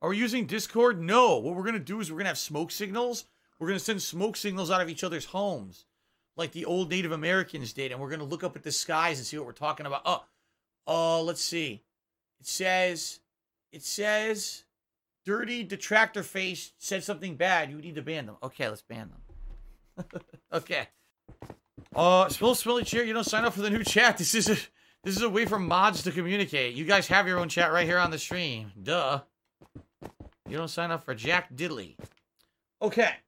Are we using Discord? No. What we're going to do is we're going to have smoke signals. We're going to send smoke signals out of each other's homes, like the old Native Americans did. And we're going to look up at the skies and see what we're talking about. Let's see. It says, Dirty Detractor Face said something bad. You need to ban them. Okay, let's ban them. Okay. Smelly Chair, you don't sign up for the new chat. This is a way for mods to communicate. You guys have your own chat right here on the stream. Duh. You don't sign up for Jack Diddley. Okay.